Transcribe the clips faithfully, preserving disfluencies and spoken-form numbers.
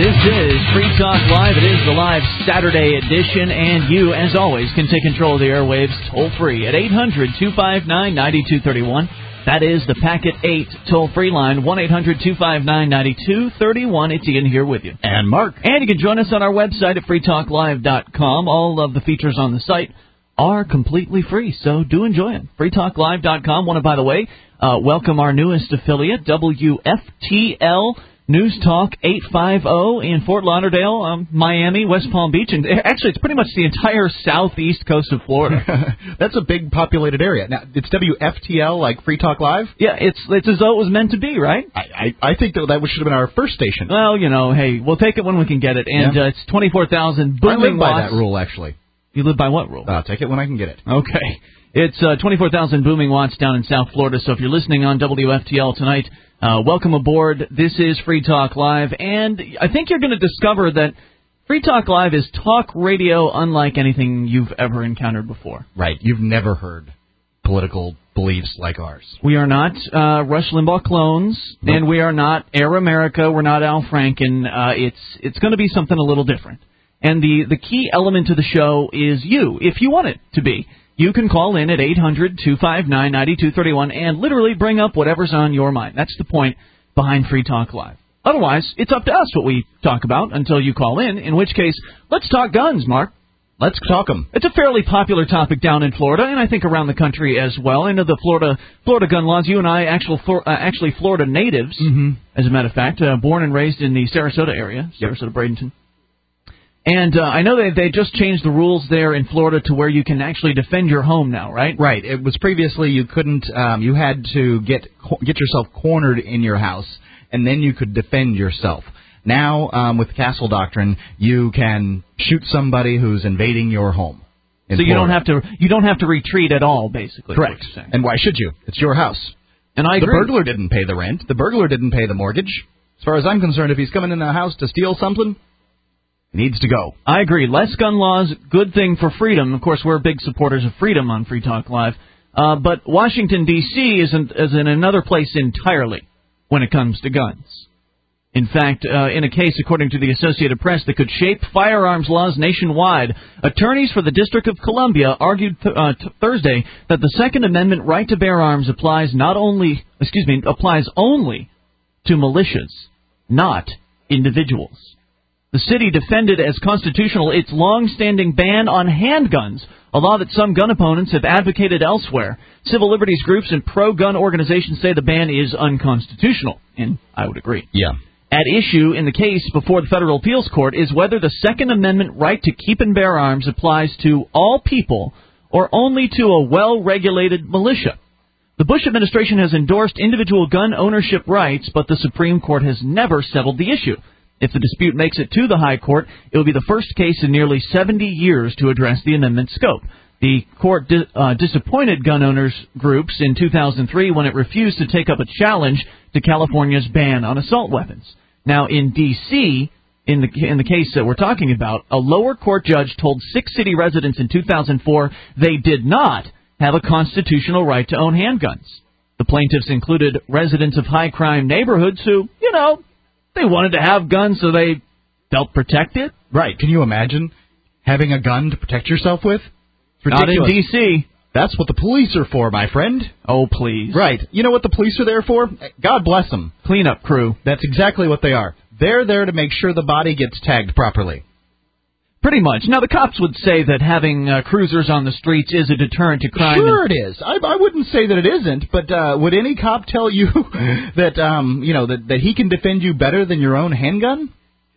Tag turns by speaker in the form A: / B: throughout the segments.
A: This is Free Talk Live. It is the live Saturday edition, and you, as always, can take control of the airwaves toll-free at eight hundred, two five nine, nine two three one. That is the Packet eight toll-free line, one eight hundred, two five nine, nine two three one. It's Ian here with you.
B: And Mark.
A: And you can join us on our website at free talk live dot com. All of the features on the site are completely free, so do enjoy them. free talk live dot com. Want to, by the way, uh, welcome our newest affiliate, W F T L News Talk eight fifty in Fort Lauderdale, um, Miami, West Palm Beach, and actually it's pretty much the entire southeast coast of Florida.
B: That's a big populated area. Now, it's W F T L, like Free Talk Live?
A: Yeah, it's it's as though it was meant to be, right?
B: I, I, I think that that should have been our first station.
A: Well, you know, hey, we'll take it when we can get it, and
B: yeah.
A: uh, it's twenty-four thousand booming
B: I live by
A: watts.
B: that rule, actually.
A: You live by what rule?
B: I'll take it when I can get it.
A: Okay. It's uh, twenty-four thousand booming watts down in South Florida, so if you're listening on W F T L tonight, uh, welcome aboard. This is Free Talk Live, and I think you're going to discover that Free Talk Live is talk radio unlike anything you've ever encountered before.
B: Right. You've never heard political beliefs like ours.
A: We are not uh, Rush Limbaugh clones, nope. And we are not Air America. We're not Al Franken. Uh, it's it's going to be something a little different. And the, the key element to the show is you, if you want it to be. You can call in at eight hundred, two five nine, nine two three one and literally bring up whatever's on your mind. That's the point behind Free Talk Live. Otherwise, it's up to us what we talk about until you call in, in which case, let's talk guns, Mark.
B: Let's talk them.
A: It's a fairly popular topic down in Florida, and I think around the country as well. Into the Florida Florida gun laws, you and I, actual, uh, actually Florida natives,
B: mm-hmm.
A: as a matter of fact, uh, born and raised in the Sarasota area, Sarasota, yep. Bradenton. And uh, I know they they just changed the rules there in Florida to where you can actually defend your home now, right?
B: Right. It was previously you couldn't. Um, you had to get get yourself cornered in your house, and then you could defend yourself. Now, um, with the Castle Doctrine, you can shoot somebody who's invading your home.
A: So you
B: Florida.
A: don't have to you don't have to retreat at all, basically.
B: Correct. And why should you? It's your house.
A: And I
B: the
A: agree.
B: The burglar didn't pay the rent. The burglar didn't pay the mortgage. As far as I'm concerned, if he's coming in the house to steal something, needs to go.
A: I agree. Less gun laws, good thing for freedom. Of course, we're big supporters of freedom on Free Talk Live. Uh, but Washington, D C is in, is in another place entirely when it comes to guns. In fact, uh, in a case, according to the Associated Press, that could shape firearms laws nationwide, attorneys for the District of Columbia argued th- uh, t- Thursday that the Second Amendment right to bear arms applies not only, excuse me, applies only to militias, not individuals. The city defended as constitutional its long-standing ban on handguns, a law that some gun opponents have advocated elsewhere. Civil liberties groups and pro-gun organizations say the ban is unconstitutional, and I would agree.
B: Yeah.
A: At issue in the case before the Federal Appeals Court is whether the Second Amendment right to keep and bear arms applies to all people or only to a well-regulated militia. The Bush administration has endorsed individual gun ownership rights, but the Supreme Court has never settled the issue. If the dispute makes it to the High Court, it will be the first case in nearly seventy years to address the amendment's scope. The court di- uh, disappointed gun owners groups in two thousand three when it refused to take up a challenge to California's ban on assault weapons. Now, in D C, in the in the case that we're talking about, a lower court judge told six city residents in two thousand four they did not have a constitutional right to own handguns. The plaintiffs included residents of high-crime neighborhoods who, you know, they wanted to have guns so they felt protected.
B: Right. Can you imagine having a gun to protect yourself with? It's
A: ridiculous. Not in D C
B: That's what the police are for, my friend.
A: Oh, please.
B: Right. You know what the police are there for? God bless them.
A: Cleanup crew.
B: That's exactly what they are. They're there to make sure the body gets tagged properly.
A: Pretty much. Now, the cops would say that having uh, cruisers on the streets is a deterrent to crime.
B: Sure it is. I, I wouldn't say that it isn't, but uh, would any cop tell you that um, you know that, that he can defend you better than your own handgun?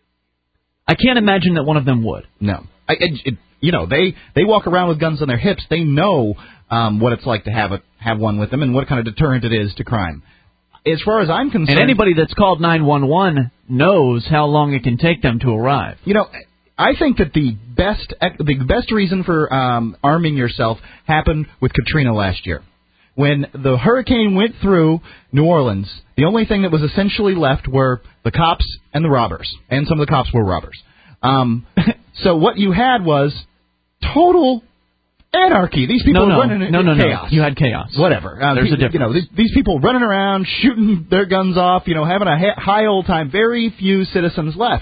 A: I can't imagine that one of them would.
B: No. I, it, it, you know, they, they walk around with guns on their hips. They know um, what it's like to have a, have one with them and what kind of deterrent it is to crime. As far as I'm concerned...
A: And anybody that's called nine one one knows how long it can take them to arrive.
B: You know... I think that the best the best reason for um, arming yourself happened with Katrina last year. When the hurricane went through New Orleans, the only thing that was essentially left were the cops and the robbers. And some of the cops were robbers. Um, so what you had was total anarchy. These people
A: no, no,
B: running in
A: no, no,
B: chaos.
A: No. You had chaos.
B: Whatever. Um,
A: There's
B: pe-
A: a difference.
B: You know, these, these people running around, shooting their guns off, you know, having a ha- high old time. Very few citizens left.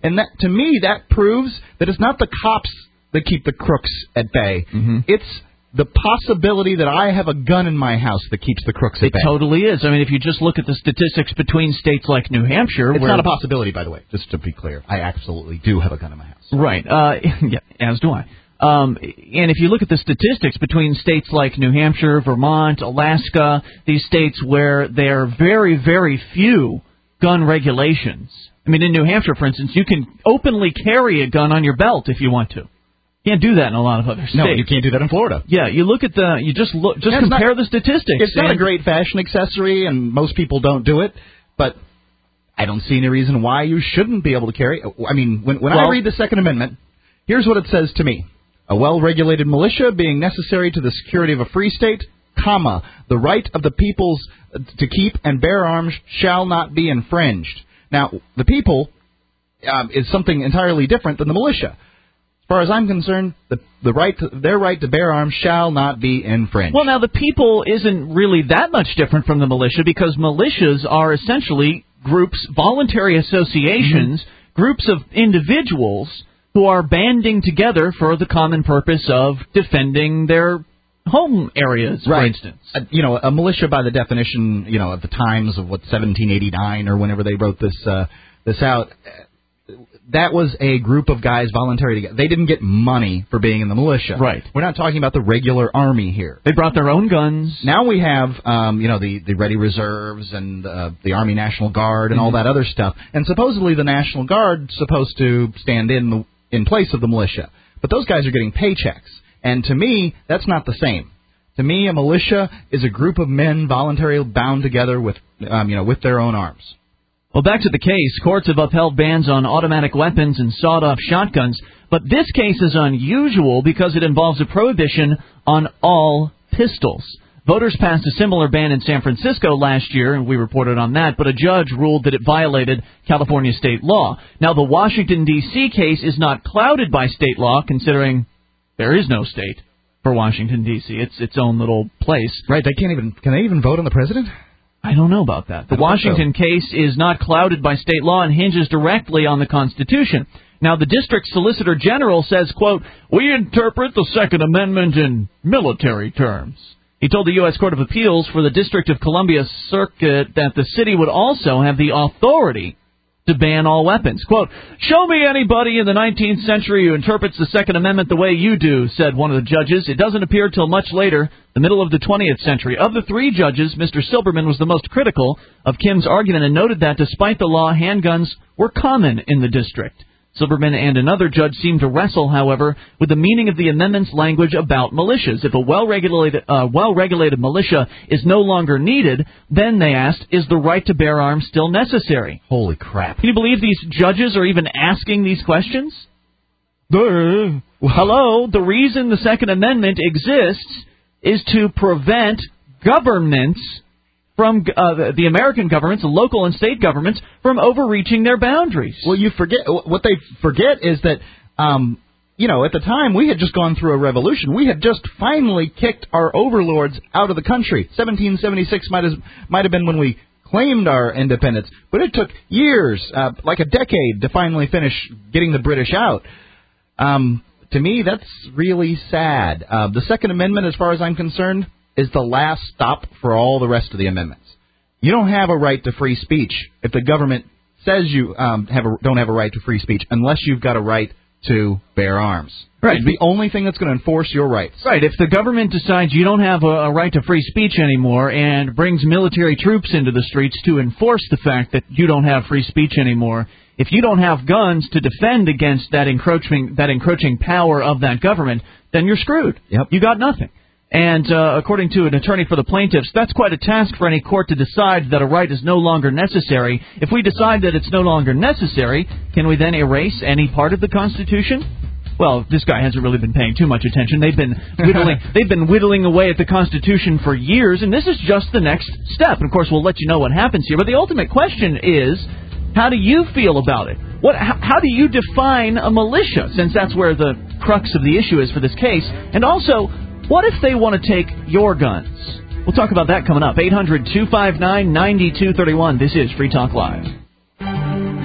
B: And that, to me, that proves that it's not the cops that keep the crooks at bay.
A: Mm-hmm.
B: It's the possibility that I have a gun in my house that keeps the crooks at
A: it
B: bay.
A: It totally is. I mean, if you just look at the statistics between states like New Hampshire...
B: It's
A: where
B: not a possibility, by the way, just to be clear. I absolutely do have a gun in my house.
A: Right. Uh, yeah, as do I. Um, and if you look at the statistics between states like New Hampshire, Vermont, Alaska, these states where there are very, very few gun regulations. I mean, in New Hampshire, for instance, you can openly carry a gun on your belt if you want to. You can't do that in a lot of other states.
B: No, you can't do that in Florida.
A: Yeah, you look at the, you just look, just
B: yeah,
A: compare
B: not,
A: the statistics.
B: It's not a great fashion accessory, and most people don't do it, but I don't see any reason why you shouldn't be able to carry. I mean, when, when
A: well,
B: I read the Second Amendment, here's what it says to me. A well-regulated militia being necessary to the security of a free state, comma, the right of the peoples to keep and bear arms shall not be infringed. Now, the people um, is something entirely different than the militia. As far as I'm concerned, the, the right to, their right to bear arms shall not be infringed.
A: Well, now, the people isn't really that much different from the militia because militias are essentially groups, voluntary associations, mm-hmm. groups of individuals who are banding together for the common purpose of defending their home areas, for
B: right.
A: instance.
B: Uh, you know, a militia by the definition, you know, at the times of, what, seventeen eighty-nine or whenever they wrote this uh, this out, that was a group of guys voluntary together. They didn't get money for being in the militia.
A: Right.
B: We're not talking about the regular army here.
A: They brought their own guns.
B: Now we have, um, you know, the, the Ready Reserves and uh, the Army National Guard and mm-hmm. all that other stuff. And supposedly the National Guard's supposed to stand in the, in place of the militia. But those guys are getting paychecks. And to me, that's not the same. To me, a militia is a group of men voluntarily bound together with, um, you know, with their own arms.
A: Well, back to the case. Courts have upheld bans on automatic weapons and sawed-off shotguns, but this case is unusual because it involves a prohibition on all pistols. Voters passed a similar ban in San Francisco last year, and we reported on that, but a judge ruled that it violated California state law. Now, the Washington, D C case is not clouded by state law, considering there is no state for Washington, D C It's its own little place.
B: Right, they can't even, can they even vote on the president?
A: I don't know about that. The Washington so. case is not clouded by state law and hinges directly on the Constitution. Now, the district solicitor general says, quote, we interpret the Second Amendment in military terms. He told the U S Court of Appeals for the District of Columbia Circuit that the city would also have the authority to ban all weapons. Quote, show me anybody in the nineteenth century who interprets the Second Amendment the way you do, said one of the judges. It doesn't appear till much later, the middle of the twentieth century. Of the three judges, Mister Silberman was the most critical of Kim's argument and noted that despite the law, handguns were common in the district. Silberman and another judge seemed to wrestle, however, with the meaning of the amendment's language about militias. If a well-regulated, uh, well-regulated militia is no longer needed, then, they asked, is the right to bear arms still necessary?
B: Holy crap.
A: Can you believe these judges are even asking these questions? Duh. Hello, the reason the Second Amendment exists is to prevent governments from uh, the American governments, the local and state governments, from overreaching their boundaries.
B: Well, you forget what they forget is that, um, you know, at the time we had just gone through a revolution. We had just finally kicked our overlords out of the country. seventeen seventy-six might have might have been when we claimed our independence, but it took years, uh, like a decade, to finally finish getting the British out. Um, to me, that's really sad. Uh, the Second Amendment, as far as I'm concerned, is the last stop for all the rest of the amendments. You don't have a right to free speech if the government says you um, have a, don't have a right to free speech unless you've got a right to bear arms.
A: Right.
B: It's the only thing that's going to enforce your rights.
A: Right. If the government decides you don't have a, a right to free speech anymore and brings military troops into the streets to enforce the fact that you don't have free speech anymore, if you don't have guns to defend against that encroaching that encroaching power of that government, then you're screwed.
B: Yep.
A: You got nothing. And uh, according to an attorney for the plaintiffs, that's quite a task for any court to decide that a right is no longer necessary. If we decide that it's no longer necessary, can we then erase any part of the Constitution? Well, this guy hasn't really been paying too much attention. They've been whittling, they've been whittling away at the Constitution for years, and this is just the next step. And, of course, we'll let you know what happens here. But the ultimate question is, how do you feel about it? What? How, how do you define a militia, since that's where the crux of the issue is for this case? And also, what if they want to take your guns? We'll talk about that coming up. eight hundred two five nine nine two three one. This is Free Talk Live.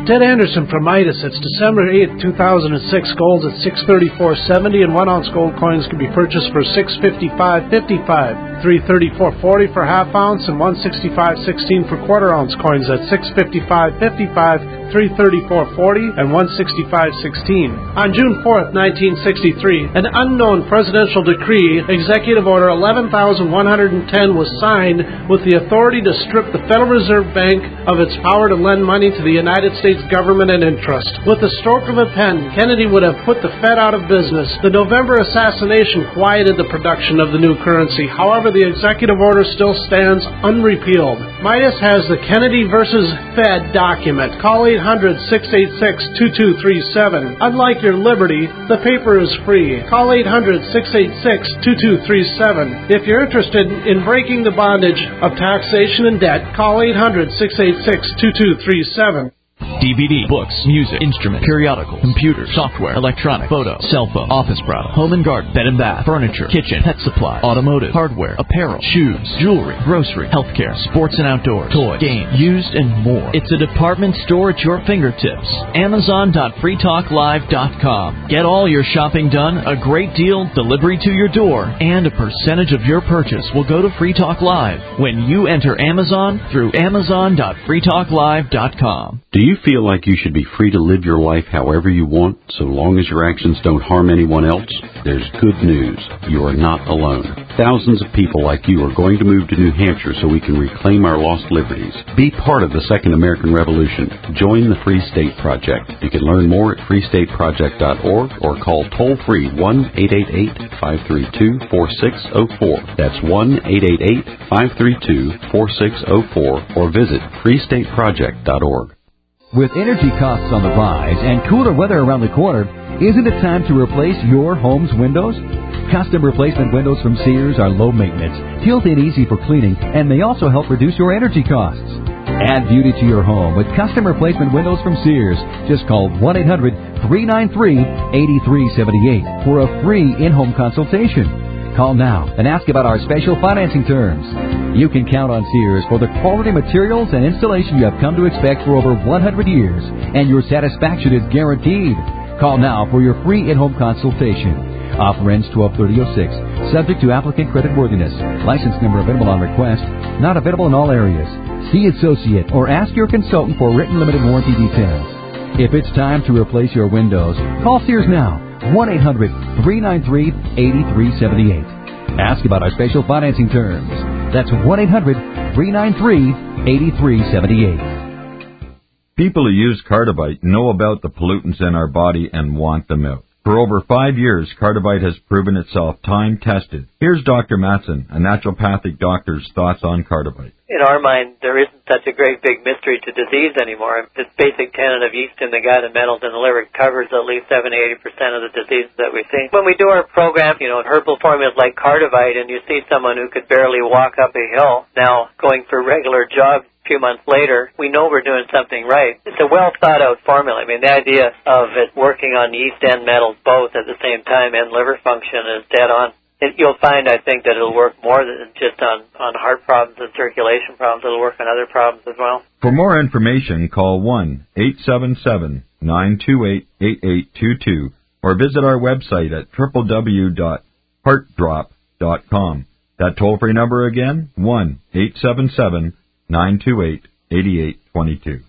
C: Ted Anderson from Midas. It's December eighth, two thousand six. Gold's at six thirty-four seventy, and one ounce gold coins can be purchased for six fifty-five fifty-five, three thirty-four forty for half ounce, and one sixty-five sixteen for quarter ounce coins at six fifty-five fifty-five, three thirty-four forty, and one sixty-five sixteen. On June fourth, nineteen sixty-three, an unknown presidential decree, Executive Order eleven thousand one hundred ten, was signed with the authority to strip the Federal Reserve Bank of its power to lend money to the United States government and interest. With the stroke of a pen, Kennedy would have put the Fed out of business. The November assassination quieted the production of the new currency. However, the executive order still stands unrepealed. Midas has the Kennedy versus Fed document. Call eight hundred, six eight six, two two three seven. Unlike your liberty, the paper is free. Call eight hundred, six eight six, two two three seven. If you're interested in breaking the bondage of taxation and debt, call eight hundred, six eight six, two two three seven.
A: D V D, books, music, instruments, periodicals, computers, software, electronic, photo, cell phone, office products, home and garden, bed and bath, furniture, kitchen, pet supply, automotive, hardware, apparel, shoes, jewelry, grocery, healthcare, sports and outdoors, toys, games, used, and more. It's a department store at your fingertips. Amazon dot free talk live dot com. Get all your shopping done, a great deal, delivery to your door, and a percentage of your purchase will go to Free Talk Live when you enter Amazon through Amazon dot free talk live dot com.
D: Do you feel like you should be free to live your life however you want, so long as your actions don't harm anyone else? There's good news. You are not alone. Thousands of people like you are going to move to New Hampshire so we can reclaim our lost liberties. Be part of the Second American Revolution. Join the Free State Project. You can learn more at free state project dot org or call toll-free one eight eight eight, five three two, four six zero four. That's one eight eight eight, five three two, four six zero four or visit free state project dot org.
E: With energy costs on the rise and cooler weather around the corner, isn't it time to replace your home's windows? Custom replacement windows from Sears are low maintenance, tilt and easy for cleaning, and may also help reduce your energy costs. Add beauty to your home with custom replacement windows from Sears. Just call one eight hundred, three nine three, eight three seven eight for a free in-home consultation. Call now and ask about our special financing terms. You can count on Sears for the quality materials and installation you have come to expect for over one hundred years, and your satisfaction is guaranteed. Call now for your free in-home consultation. Offer ends twelve thirty oh six, subject to applicant creditworthiness. License number available on request, not available in all areas. See associate or ask your consultant for written limited warranty details. If it's time to replace your windows, call Sears now. one eight hundred, three nine three, eight three seven eight. Ask about our special financing terms. That's one eight hundred, three nine three, eight three seven eight.
F: People who use Cardivite know about the pollutants in our body and want them out. For over five years, Cardivite has proven itself time-tested. Here's Doctor Matson, a naturopathic doctor's thoughts on Cardivite.
G: In our mind, there isn't such a great big mystery to disease anymore. This basic tenet of yeast in the gut and metals in the liver covers at least seventy to eighty percent of the diseases that we see. When we do our program, you know, herbal formulas like Cardivite, and you see someone who could barely walk up a hill now going for regular jogs a few months later, we know we're doing something right. It's a well-thought-out formula. I mean, the idea of it working on yeast and metals both at the same time and liver function is dead on. It, you'll find, I think, that it'll work more than just on, on heart problems and circulation problems. It'll work on other problems as well.
F: For more information, call one eight seven seven, nine two eight, eight eight two two or visit our website at w w w dot heart drop dot com. That toll-free number again, one eight seven seven, nine two eight, eight eight two two.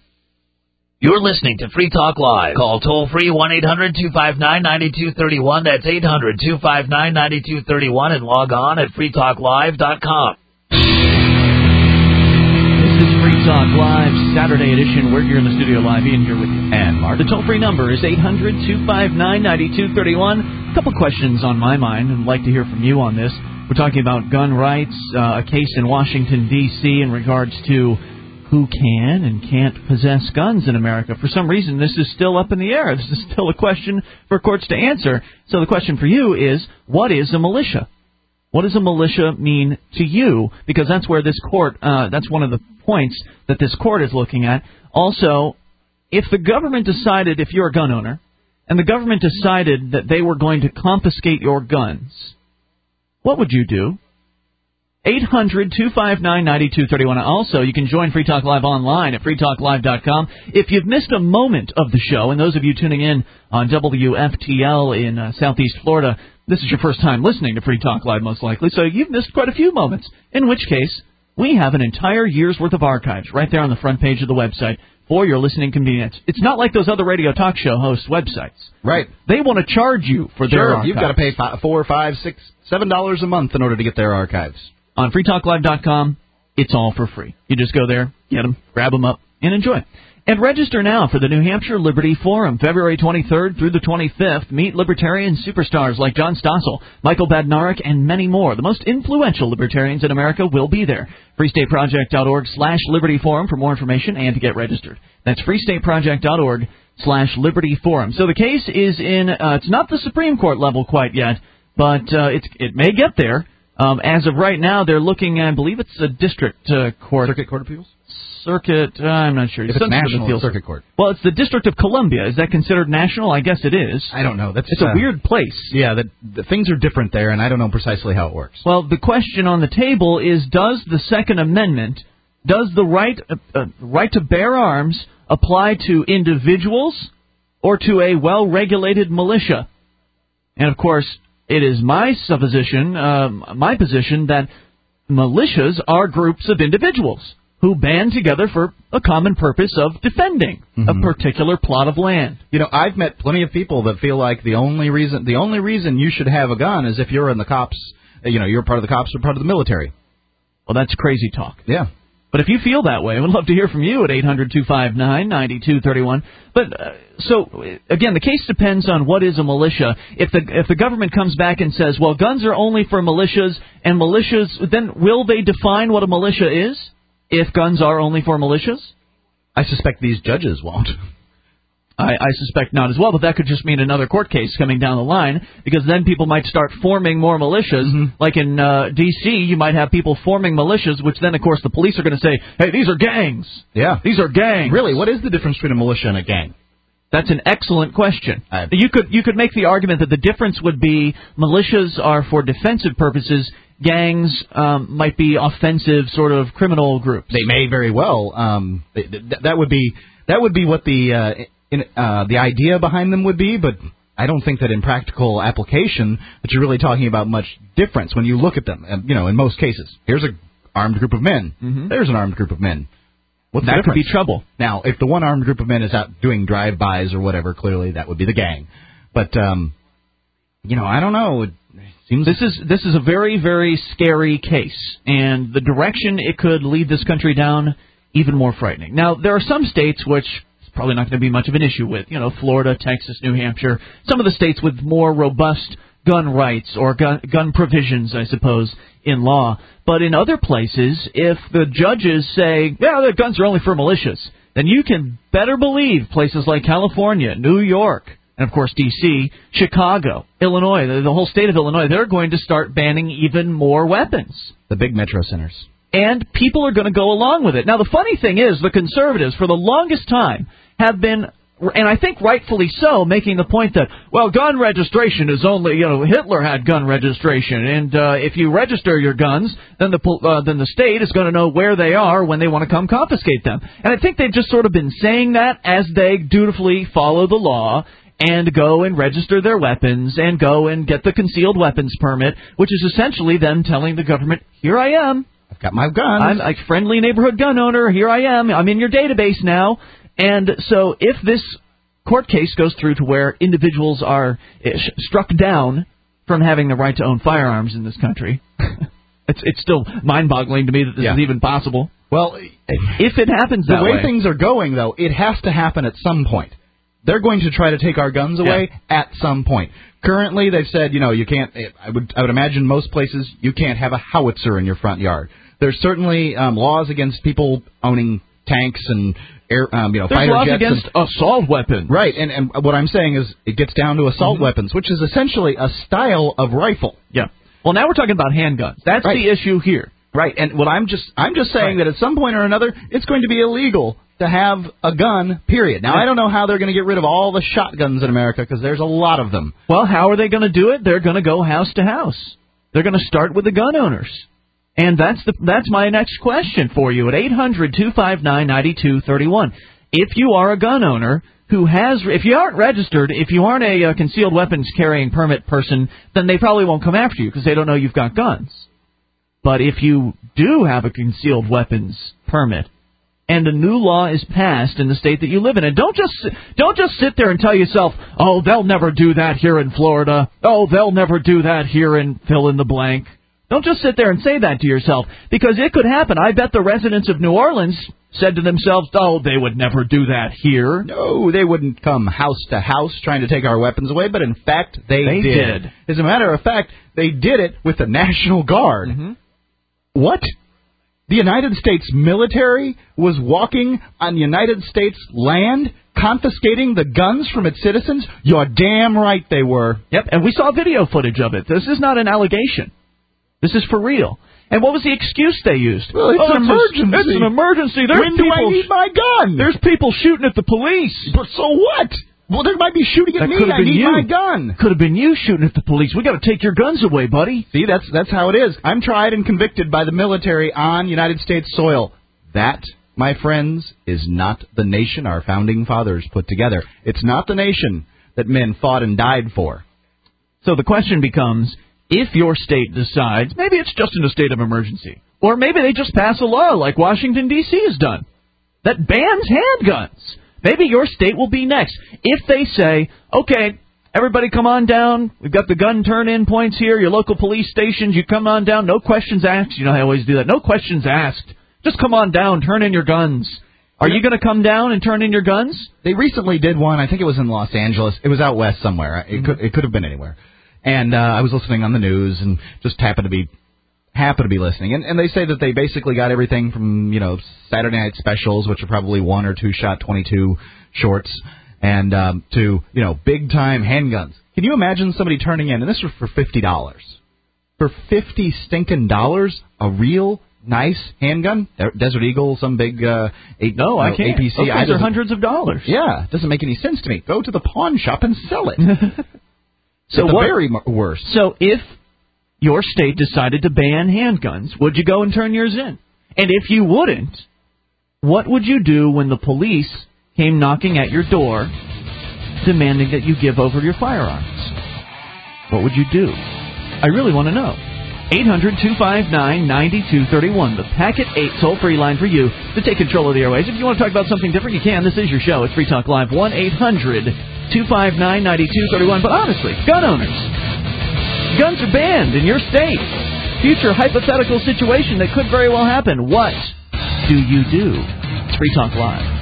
H: You're listening to Free Talk Live. Call toll-free one eight hundred, two five nine, nine two three one. That's eight hundred, two five nine, nine two three one and log on at free talk live dot com.
A: This is Free Talk Live, Saturday edition. We're here in the studio live. Ian here with you and Mark. The toll-free number is eight hundred, two five nine, nine two three one. A couple questions on my mind, and I'd like to hear from you on this. We're talking about gun rights, uh, a case in Washington, D C in regards to who can and can't possess guns in America. For some reason, this is still up in the air. This is still a question for courts to answer. So the question for you is, what is a militia? What does a militia mean to you? Because that's where this court, uh, that's one of the points that this court is looking at. Also, if the government decided, if you're a gun owner, and the government decided that they were going to confiscate your guns, what would you do? eight hundred two five nine nine two three one. Also, you can join Free Talk Live online at free talk live dot com. If you've missed a moment of the show, and those of you tuning in on W F T L in uh, southeast Florida, this is your first time listening to Free Talk Live, most likely, so you've missed quite a few moments, in which case we have an entire year's worth of archives right there on the front page of the website for your listening convenience. It's not like those other radio talk show host websites.
B: Right.
A: They want to charge you for their
B: sure,
A: archives.
B: You've got to pay five, four, five, six, seven dollars a month in order to get their archives.
A: On free talk live dot com, it's all for free. You just go there, get them, grab them up, and enjoy. And register now for the New Hampshire Liberty Forum, February twenty-third through the twenty-fifth. Meet libertarian superstars like John Stossel, Michael Badnarik, and many more. The most influential libertarians in America will be there. free state project dot org slash Liberty Forum for more information and to get registered. That's free state project dot org slash Liberty Forum. So the case is in, uh, it's not the Supreme Court level quite yet, but uh, it's, it may get there. Um, as of right now, they're looking at, I believe it's a district uh, court.
B: Circuit Court of Appeals?
A: Circuit, uh, I'm not sure.
B: If it's national, it's Circuit Court.
A: Well, it's the District of Columbia. Is that considered national? I guess it is.
B: I don't know. That's
A: It's
B: uh,
A: a weird place.
B: Yeah, the, the things are different there, and I don't know precisely how it works.
A: Well, the question on the table is, does the Second Amendment, does the right, uh, uh, right to bear arms apply to individuals or to a well-regulated militia? And, of course, it is my supposition, um, my position, that militias are groups of individuals who band together for a common purpose of defending mm-hmm. a particular plot of land.
B: You know, I've met plenty of people that feel like the only reason the only reason you should have a gun is if you're in the cops, you know, you're part of the cops or part of the military.
A: Well, that's crazy talk.
B: Yeah.
A: But if you feel that way, I would love to hear from you at eight hundred two five nine nine two three one. But uh, so again, the case depends on what is a militia. If the if the government comes back and says, well, guns are only for militias, and militias, then will they define what a militia is? If guns are only for militias?
B: I suspect these judges won't.
A: I, I suspect not as well, but that could just mean another court case coming down the line, because then people might start forming more militias. Mm-hmm. Like in uh, D C, you might have people forming militias, which then, of course, the police are going to say, hey, these are gangs.
B: Yeah.
A: These are gangs.
B: Really, what is the difference between a militia and a gang?
A: That's an excellent question.
B: I...
A: You could you could make the argument that the difference would be militias are for defensive purposes. Gangs um, might be offensive, sort of criminal groups.
B: They may very well. Um, th- th- that would be that would be what the uh, in, uh, the idea behind them would be, but I don't think that in practical application that you're really talking about much difference when you look at them. And, you know, in most cases, here's an armed group of men.
A: Mm-hmm.
B: There's an armed group of men. What's
A: that
B: the difference?
A: Could be trouble.
B: Now, if the one armed group of men is out doing drive-bys or whatever, clearly that would be the gang. But um, you know, I don't know. It seems
A: this is this is a very very scary case, and the direction it could lead this country down even more frightening. Now, there are some states which it's probably not going to be much of an issue with. You know, Florida, Texas, New Hampshire, some of the states with more robust gun rights or gun, gun provisions, I suppose, in law. But in other places, if the judges say, yeah, the guns are only for militias, then you can better believe places like California, New York, and, of course, D C, Chicago, Illinois, the, the whole state of Illinois, they're going to start banning even more weapons.
B: The big metro centers.
A: And people are going to go along with it. Now, the funny thing is, the conservatives, for the longest time, have been, and I think rightfully so, making the point that, well, gun registration is only, you know, Hitler had gun registration, and uh, if you register your guns, then the uh, then the state is going to know where they are when they want to come confiscate them. And I think they've just sort of been saying that as they dutifully follow the law and go and register their weapons and go and get the concealed weapons permit, which is essentially them telling the government, here I am.
B: I've got my guns.
A: I'm a friendly neighborhood gun owner. Here I am. I'm in your database now. And so if this court case goes through to where individuals are struck down from having the right to own firearms in this country, it's it's still mind-boggling to me that this
B: yeah.
A: is even possible.
B: Well,
A: if it happens that
B: way... The way
A: way,
B: things are going, though, it has to happen at some point. They're going to try to take our guns away yeah. at some point. Currently, they've said, you know, you can't, I would I would imagine most places you can't have a howitzer in your front yard. There's certainly um, laws against people owning tanks and air, um, you know,
A: There's
B: fighter
A: laws
B: jets.
A: against
B: and,
A: assault weapons.
B: Right, and, and what I'm saying is it gets down to assault mm-hmm. weapons, which is essentially a style of rifle.
A: Yeah. Well, now we're talking about handguns. That's
B: right.
A: the issue here.
B: Right, and what I'm just I'm just saying right. that at some point or another, it's going to be illegal to have a gun, period. Now, I don't know how they're going to get rid of all the shotguns in America, because there's a lot of them.
A: Well, how are they going to do it? They're going to go house to house. They're going to start with the gun owners. And that's the that's my next question for you at eight hundred two five nine nine two three one. If you are a gun owner who has, if you aren't registered, if you aren't a uh, concealed weapons carrying permit person, then they probably won't come after you because they don't know you've got guns. But if you do have a concealed weapons permit and a new law is passed in the state that you live in, and don't just don't just sit there and tell yourself, oh, they'll never do that here in Florida. Oh, they'll never do that here in fill in the blank. Don't just sit there and say that to yourself, because it could happen. I bet the residents of New Orleans said to themselves, oh, they would never do that here.
B: No, they wouldn't come house to house trying to take our weapons away, but in fact, they,
A: they
B: did.
A: did.
B: As a matter of fact, they did it with the National Guard.
A: Mm-hmm.
B: What? The United States military was walking on United States land, confiscating the guns from its citizens? You're damn right they were.
A: Yep, and we saw video footage of it. This is not an allegation. This is for real. And what was the excuse they used?
B: Well, it's
A: oh,
B: an
A: it's
B: emergency.
A: A, it's an emergency. There's
B: when do
A: people,
B: I need my gun?
A: There's people shooting at the police.
B: But so what? Well, they might be shooting at
A: that
B: me.
A: Could have
B: I
A: been
B: need
A: you.
B: my gun.
A: Could have been you shooting at the police. We got to take your guns away, buddy.
B: See, that's that's how it is. I'm tried and convicted by the military on United States soil. That, my friends, is not the nation our founding fathers put together. It's not the nation that men fought and died for.
A: So the question becomes, if your state decides, maybe it's just in a state of emergency, or maybe they just pass a law like Washington, D C has done, that bans handguns. Maybe your state will be next. If they say, okay, everybody come on down, we've got the gun turn-in points here, your local police stations, you come on down, no questions asked. You know I always do that. No questions asked. Just come on down, turn in your guns. Are you going to come down and turn in your guns?
B: They recently did one. I think it was in Los Angeles. It was out west somewhere. It mm-hmm. could it could have been anywhere. And uh, I was listening on the news and just happened to be happened to be listening. And, and they say that they basically got everything from, you know, Saturday Night Specials, which are probably one or two shot twenty-two shorts, and um, to, you know, big-time handguns. Can you imagine somebody turning in, and this was for fifty dollars, for fifty stinking dollars, a real nice handgun? Desert Eagle, some big uh, eight,
A: no, I can't.
B: A P C.
A: Those are hundreds of dollars.
B: Yeah, it doesn't make any sense to me. Go to the pawn shop and sell it.
A: So
B: At the
A: what,
B: very worst.
A: So if your state decided to ban handguns, would you go and turn yours in? And if you wouldn't, what would you do when the police came knocking at your door demanding that you give over your firearms? What would you do? I really want to know. eight hundred two five nine nine two three one, the Packet eight toll-free line for you to take control of the airways. If you want to talk about something different, you can. This is your show. It's Free Talk Live, one eight hundred two five nine nine two three one. But honestly, gun owners, guns are banned in your state. Future hypothetical situation that could very well happen. What do you do? It's Free Talk Live.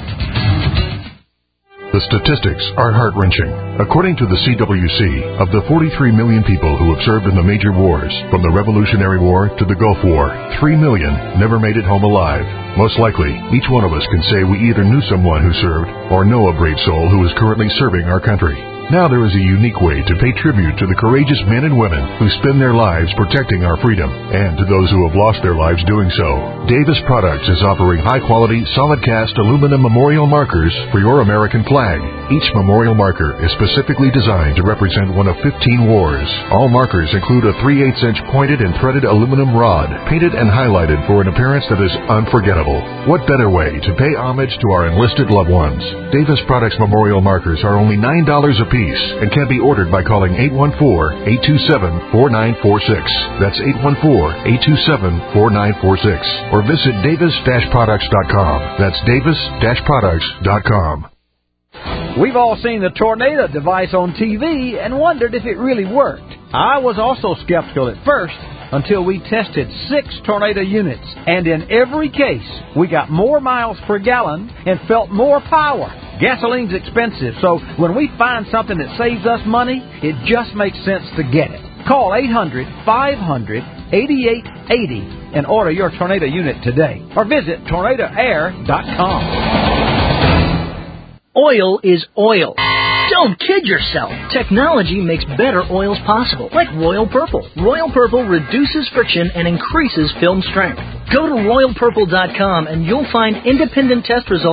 I: The statistics are heart-wrenching. According to the C W C, of the forty-three million people who have served in the major wars, from the Revolutionary War to the Gulf War, three million never made it home alive. Most likely, each one of us can say we either knew someone who served or know a brave soul who is currently serving our country. Now there is a unique way to pay tribute to the courageous men and women who spend their lives protecting our freedom, and to those who have lost their lives doing so. Davis Products is offering high-quality, solid-cast aluminum memorial markers for your American flag. Each memorial marker is specifically designed to represent one of fifteen wars. All markers include a three eighths inch pointed and threaded aluminum rod, painted and highlighted for an appearance that is unforgettable. What better way to pay homage to our enlisted loved ones? Davis Products memorial markers are only nine dollars a piece and can be ordered by calling eight one four, eight two seven, four nine four six. That's eight one four, eight two seven, four nine four six. Or visit davis dash products dot com. That's davis dash products dot com.
J: We've all seen the Tornado device on T V and wondered if it really worked. I was also skeptical at first until we tested six Tornado units, and in every case, we got more miles per gallon and felt more power. Gasoline's expensive, so when we find something that saves us money, it just makes sense to get it. Call eight hundred, five hundred, eighty-eight eighty and order your Tornado unit today, or visit tornado air dot com.
K: Oil is oil. Don't kid yourself. Technology makes better oils possible, like Royal Purple. Royal Purple reduces friction and increases film strength. Go to royal purple dot com and you'll find independent test results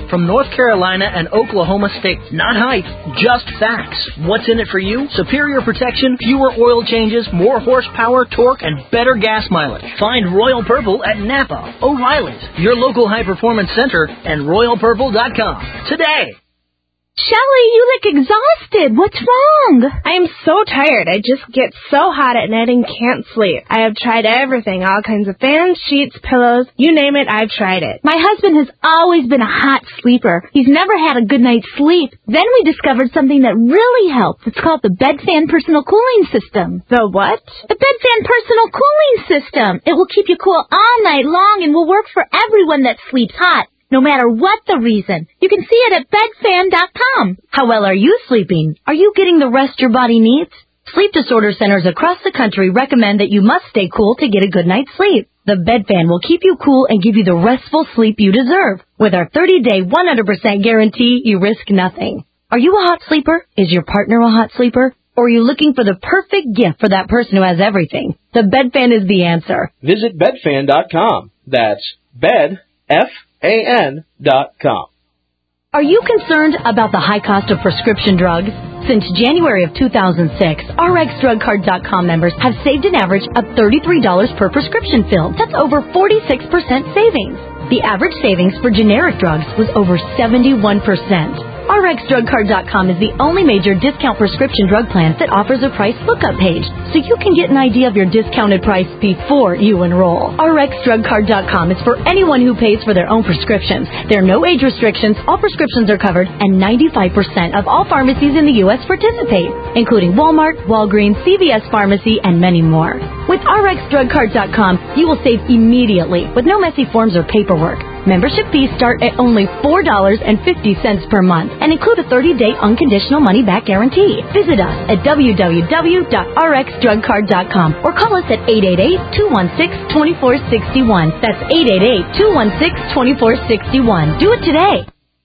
K: from North Carolina and Oklahoma State. Not hype, just facts. What's in it for you? Superior protection, fewer oil changes, more horsepower, torque, and better gas mileage. Find Royal Purple at Napa, O'Reilly's, your local high-performance center, and royal purple dot com today.
L: Shelly, you look exhausted. What's wrong? I am so tired. I just get so hot at night and can't sleep. I have tried everything, all kinds of fans, sheets, pillows, you name it, I've tried it. My husband has always been a hot sleeper. He's never had a good night's sleep. Then we discovered something that really helps. It's called the BedFan Personal Cooling System. The what? The BedFan Personal Cooling System. It will keep you cool all night long and will work for everyone that sleeps hot. No matter what the reason. You can see it at bed fan dot com. How well are you sleeping? Are you getting the rest your body needs? Sleep disorder centers across the country recommend that you must stay cool to get a good night's sleep. The BedFan will keep you cool and give you the restful sleep you deserve. With our thirty-day, one hundred percent guarantee, you risk nothing. Are you a hot sleeper? Is your partner a hot sleeper? Or are you looking for the perfect gift for that person who has everything? The BedFan is the answer.
M: Visit bed fan dot com. That's bed, F A N dot com.
N: Are you concerned about the high cost of prescription drugs? Since January of two thousand six, R X drug card dot com members have saved an average of thirty-three dollars per prescription fill. That's over forty-six percent savings. The average savings for generic drugs was over seventy-one percent. R X drug card dot com is the only major discount prescription drug plan that offers a price lookup page, so you can get an idea of your discounted price before you enroll. R X drug card dot com is for anyone who pays for their own prescriptions. There are no age restrictions, all prescriptions are covered, and ninety-five percent of all pharmacies in the U S participate, including Walmart, Walgreens, C V S Pharmacy, and many more. With R X drug card dot com, you will save immediately with no messy forms or paperwork. Membership fees start at only four dollars and fifty cents per month and include a thirty-day unconditional money-back guarantee. Visit us at w w w dot r x drug card dot com or call us at eight eight eight, two one six, two four six one. That's eight eight eight, two one six, two four six one. Do it today.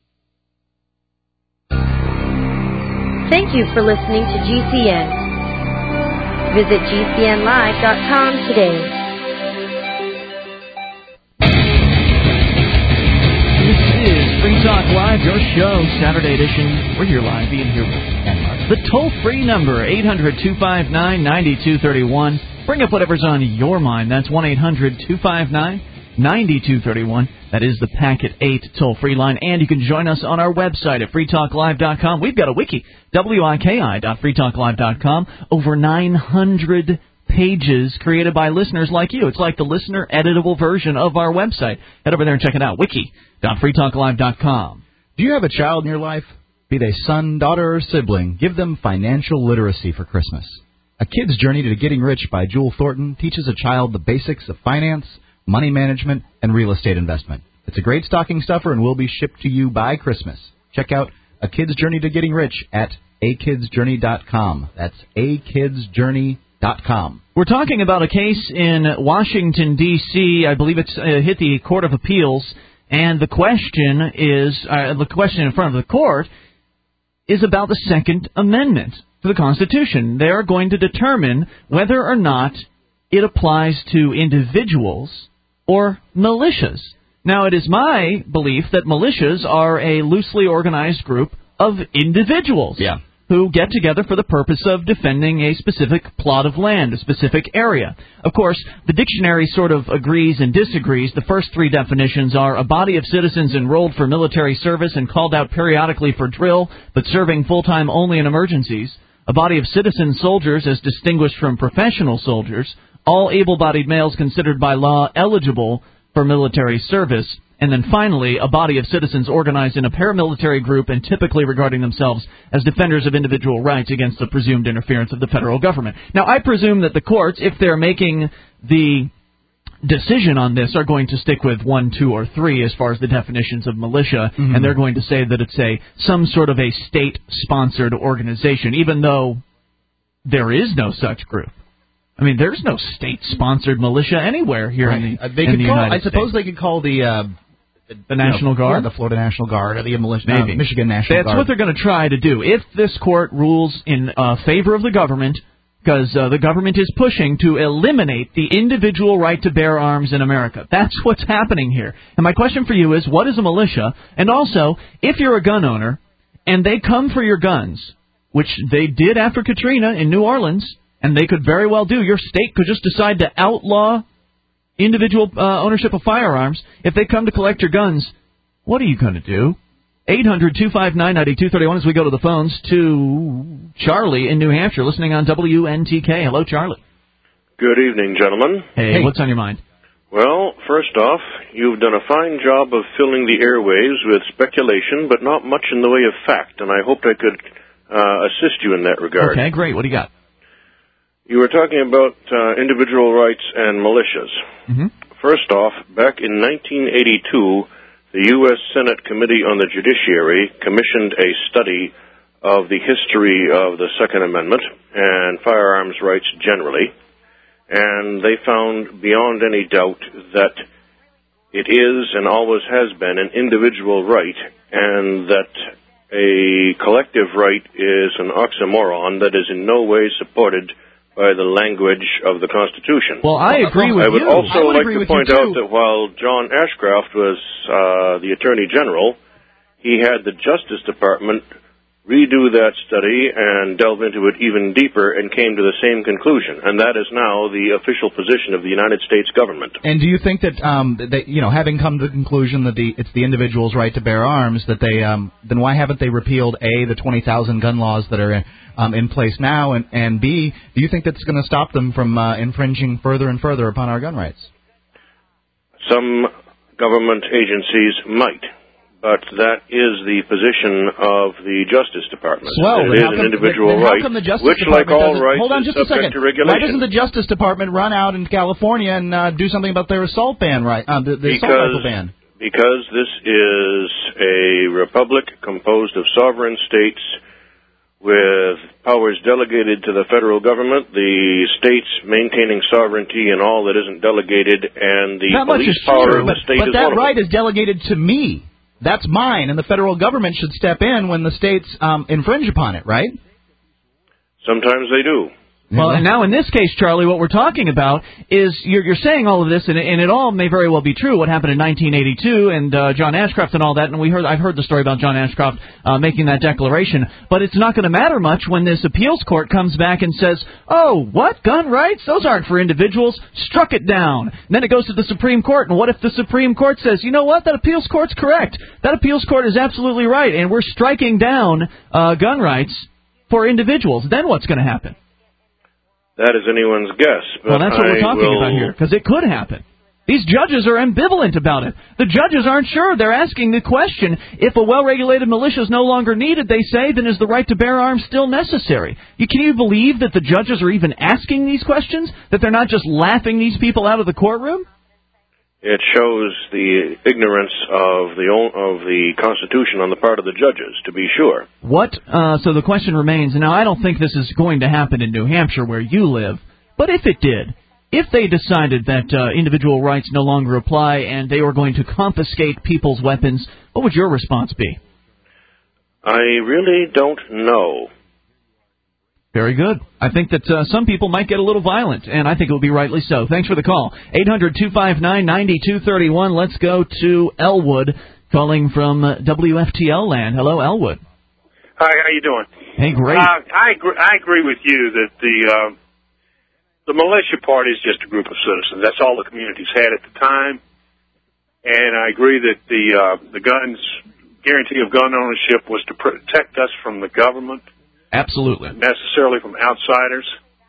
O: Thank you for listening to G C N. Visit G C N live dot com today.
A: Free Talk Live, your show, Saturday edition. We're here live, Ian here with the toll-free number, eight hundred, two five nine, nine two three one. Bring up whatever's on your mind. That's one eight hundred, two five nine, nine two three one. That is the Packet eight toll-free line. And you can join us on our website at free talk live dot com. We've got a wiki, wiki dot free talk live dot com. Over nine hundred pages created by listeners like you. It's like the listener editable version of our website. Head over there and check it out, wiki dot free talk live dot com.
B: Do you have a child in your life? Be they son, daughter, or sibling, give them financial literacy for Christmas. A Kid's Journey to Getting Rich by Jewel Thornton teaches a child the basics of finance, money management, and real estate investment. It's a great stocking stuffer and will be shipped to you by Christmas. Check out A Kid's Journey to Getting Rich at a kids journey dot com. That's a kids journey dot com.
A: We're talking about a case in Washington, D C I believe it's uh, hit the Court of Appeals, and the question is, uh, the question in front of the court is about the Second Amendment to the Constitution. They're going to determine whether or not it applies to individuals or militias. Now, it is my belief that militias are a loosely organized group of individuals.
B: Yeah.
A: Who get together for the purpose of defending a specific plot of land, a specific area. Of course, the dictionary sort of agrees and disagrees. The first three definitions are a body of citizens enrolled for military service and called out periodically for drill, but serving full-time only in emergencies. A body of citizen soldiers as distinguished from professional soldiers. All able-bodied males considered by law eligible for military service. And then finally, a body of citizens organized in a paramilitary group and typically regarding themselves as defenders of individual rights against the presumed interference of the federal government. Now, I presume that the courts, if they're making the decision on this, are going to stick with one, two, or three as far as the definitions of militia, mm-hmm. and they're going to say that it's a some sort of a state-sponsored organization, even though there is no such group. I mean, there's no state-sponsored militia anywhere here
B: right.
A: in the,
B: uh, they
A: in
B: could
A: the
B: call,
A: United
B: I suppose
A: States.
B: they could call the uh,
A: the, the National
B: know,
A: Guard,
B: yeah, the Florida National Guard, or the militia,
A: Maybe.
B: Uh, Michigan National
A: That's
B: Guard.
A: what they're going to try to do. If this court rules in uh, favor of the government, because uh, the government is pushing to eliminate the individual right to bear arms in America. That's what's happening here. And my question for you is, what is a militia? And also, if you're a gun owner and they come for your guns, which they did after Katrina in New Orleans, and they could very well do, your state could just decide to outlaw individual uh, ownership of firearms. If they come to collect your guns, what are you going to do? eight hundred, two five nine, nine two three one as we go to the phones to Charlie in New Hampshire, listening on W N T K. Hello, Charlie.
P: Good evening, gentlemen.
A: Hey, hey, what's on your mind?
P: Well, first off, you've done a fine job of filling the airwaves with speculation, but not much in the way of fact, and I hoped I could uh, assist you in that regard.
A: Okay, great. What do you got?
P: You were talking about uh, individual rights and militias.
A: Mm-hmm.
P: First off, back in nineteen eighty-two, the U S Senate Committee on the Judiciary commissioned a study of the history of the Second Amendment and firearms rights generally, and they found beyond any doubt that it is and always has been an individual right, and that a collective right is an oxymoron that is in no way supported by the language of the Constitution.
A: Well, I agree with
P: you. I would
A: you.
P: also
A: I would
P: like
A: agree
P: to
A: with
P: point
A: you
P: out that while John Ashcroft was uh, the Attorney General, he had the Justice Department redo that study and delve into it even deeper and came to the same conclusion. And that is now the official position of the United States government.
B: And do you think that, um, they, you know, having come to the conclusion that the it's the individual's right to bear arms, that they um, then why haven't they repealed A, the twenty thousand gun laws that are um, in place now, and, and B, do you think that's going to stop them from uh, infringing further and further upon our gun rights?
P: Some government agencies might. But that is the position of the Justice Department.
B: Well,
P: it is
B: come,
P: an individual
B: then, then
P: right,
B: how come the Justice
P: which,
B: Department
P: like all rights,
B: hold on
P: is
B: just a
P: subject
B: second.
P: to regulation.
B: Why doesn't the Justice Department run out in California and uh, do something about their assault ban, right? Uh, the the
P: because,
B: assault rifle ban.
P: Because this is a republic composed of sovereign states with powers delegated to the federal government, the states maintaining sovereignty in all that isn't delegated, and the
B: that
P: police
B: much is
P: power
B: true,
P: of
B: but,
P: the state
B: but
P: is
B: that
P: one of
B: right
P: them.
B: is delegated to me. That's mine, and the federal government should step in when the states um, infringe upon it, right?
P: Sometimes they do.
A: Well, and now in this case, Charlie, what we're talking about is you're, you're saying all of this, and, and it all may very well be true. What happened in nineteen eighty-two and uh, John Ashcroft and all that, and we heard I've heard the story about John Ashcroft uh, making that declaration. But it's not going to matter much when this appeals court comes back and says, "Oh, what gun rights? Those aren't for individuals. Struck it down." And then it goes to the Supreme Court, and what if the Supreme Court says, "You know what? That appeals court's correct. That appeals court is absolutely right, and we're striking down uh, gun rights for individuals." Then what's going to happen?
P: That is anyone's guess. But
A: well, that's what
P: I
A: we're talking
P: will...
A: about here, because it could happen. These judges are ambivalent about it. The judges aren't sure. They're asking the question, if a well-regulated militia is no longer needed, they say, then is the right to bear arms still necessary? You, can you believe that the judges are even asking these questions? That they're not just laughing these people out of the courtroom?
P: It shows the ignorance of the of the Constitution on the part of the judges, to be sure.
A: What? Uh, so the question remains, now I don't think this is going to happen in New Hampshire where you live, but if it did, if they decided that uh, individual rights no longer apply and they were going to confiscate people's weapons, what would your response be?
P: I really don't know.
A: Very good. I think that uh, some people might get a little violent, and I think it will be rightly so. Thanks for the call. eight hundred, two five nine, nine two three one. Let's go to Elwood, calling from uh, W F T L land. Hello, Elwood.
Q: Hi, how you doing?
A: Hey, great.
Q: Uh, I agree. I agree with you that the uh, the militia party is just a group of citizens. That's all the communities had at the time, and I agree that the uh, the guns guarantee of gun ownership was to protect us from the government.
A: Absolutely.
Q: Necessarily from outsiders.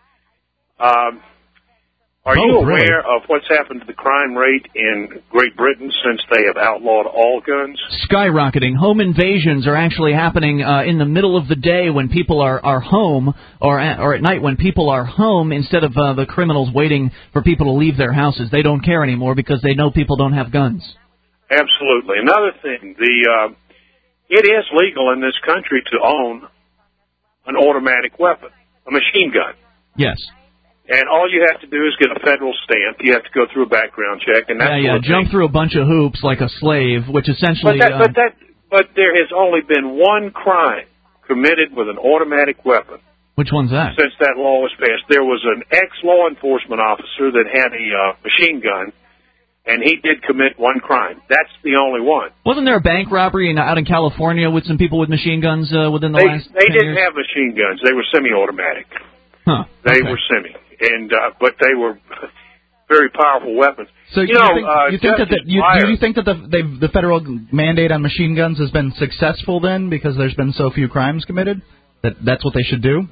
Q: Um, are
A: Both,
Q: you aware
A: really.
Q: of what's happened to the crime rate in Great Britain since they have outlawed all guns?
A: Skyrocketing. Home invasions are actually happening uh, in the middle of the day when people are, are home, or at, or at night when people are home, instead of uh, the criminals waiting for people to leave their houses. They don't care anymore because they know people don't have guns.
Q: Absolutely. Another thing, the uh, it is legal in this country to own an automatic weapon, a machine gun.
A: Yes.
Q: And all you have to do is get a federal stamp. You have to go through a background check, and that's
A: yeah, yeah. Jump through a bunch of hoops like a slave, which essentially.
Q: But that,
A: uh,
Q: but that, but there has only been one crime committed with an automatic weapon,
A: Which one's that?
Q: Since that law was passed, there was an ex-law enforcement officer that had a uh, machine gun, and he did commit one crime. That's the only one.
A: Wasn't there a bank robbery in, out in California with some people with machine guns uh, within the
Q: They,
A: last
Q: they
A: ten
Q: didn't
A: years?
Q: have machine guns. They were semi-automatic.
A: Huh.
Q: They
A: okay.
Q: were semi, and uh, but they were very powerful weapons.
B: So
Q: you
B: you,
Q: know,
B: think,
Q: uh,
B: you think that the,
Q: Justice
B: you,
Q: Breyer-
B: do you think that the they've, the federal mandate on machine guns has been successful then because there's been so few crimes committed? That that's what they should do?